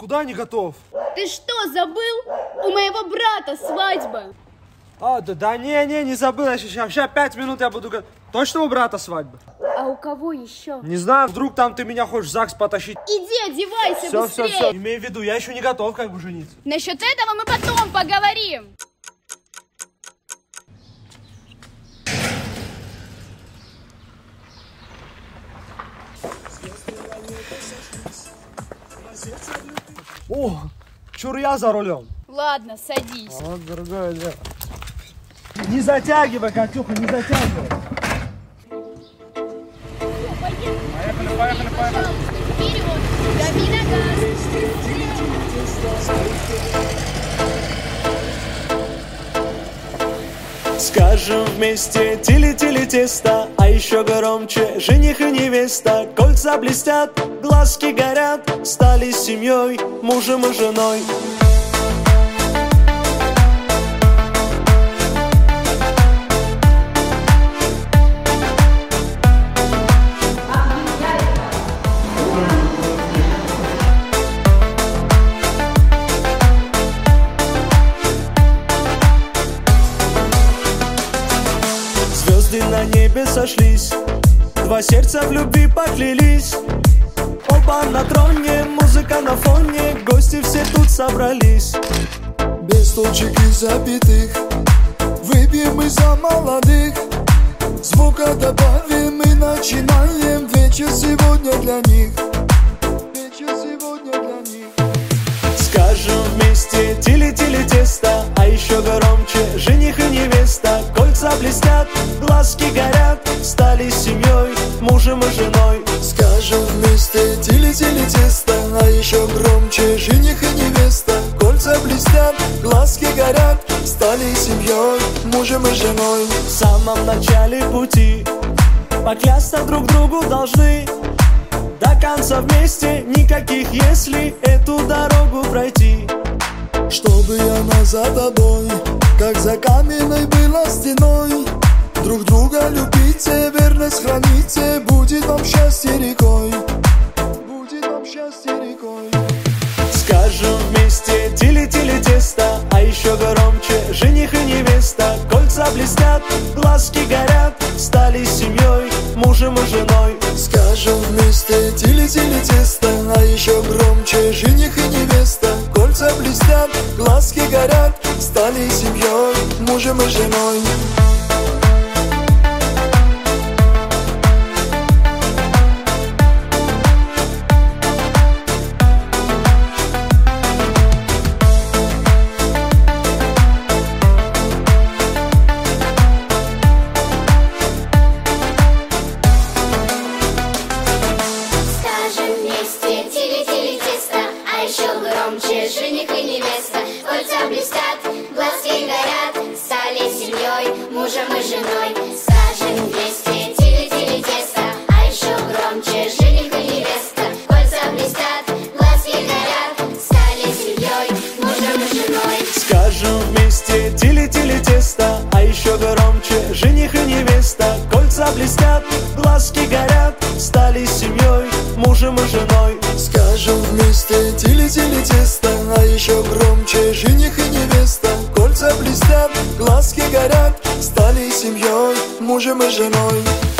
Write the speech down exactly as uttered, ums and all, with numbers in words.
Куда не готов? Ты что, забыл? У моего брата свадьба. А, да, да не, не, не забыл. Сейчас, сейчас пять минут я буду готов. Точно у брата свадьба? А у кого еще? Не знаю, вдруг там ты меня хочешь в ЗАГС потащить. Иди, одевайся все, быстрее. Все, все, имею в виду, я еще не готов как бы жениться. Насчет этого мы потом поговорим. О, чур я за рулем. Ладно, садись. А вот другое дело. Не затягивай, Катюха, не затягивай. Поехали, поехали, поехали. Вперед, дави на газ. Скажем вместе тили-тили тесто, а еще громче жених и невеста. Кольца блестят, глазки горят, стали семьей, мужем и женой. Звезды на небе сошлись, два сердца в любви поклялись. Оба на троне, музыка на фоне, гости все тут собрались. Без точек и запятых выпьем мы за молодых. Звука добавим и начинаем вечер сегодня для них. Вечер сегодня для них. Скажем вместе тили-тили тесто, а еще громче жених и невеста. Кольца блестят, глазки горят, стали семьей, мужем и женой. Скажем вместе тили-тили тесто, а еще громче жених и невеста. Кольца блестят, глазки горят, стали семьей, мужем и женой. В самом начале пути поклясться друг другу должны. До конца вместе, никаких если, эту дорогу пройти. Чтобы она за тобой, как за каменной была стеной. Друг друга любите, верность храните, будет вам счастье рекой. Будет вам счастье рекой. Скажем вместе тили-тили тесто, а еще громче жених и невеста. Кольца блестят, глазки горят, стали семьей, мужем и женой. Скажем вместе тили-тили тесто, а еще громче жених и невеста. Кольца блестят, глазки горят, стали семьей, мужем и женой. Жених и невеста, кольца блестят, глазки горят, стали семьей, мужем и женой. Скажем вместе тили-тили тесто, а еще громче жених и невеста. Кольца блестят, глазки горят, стали семьей, мужем и женой. Скажем вместе тили-тили тесто, а еще громче жених и невеста. Кольца блестят, глазки горят, стали семьей, мужем и женой. Скажем вместе тили-тили тесто, а еще громче жених и невеста. Кольца блестят, глазки горят, стали семьей, мужем и женой.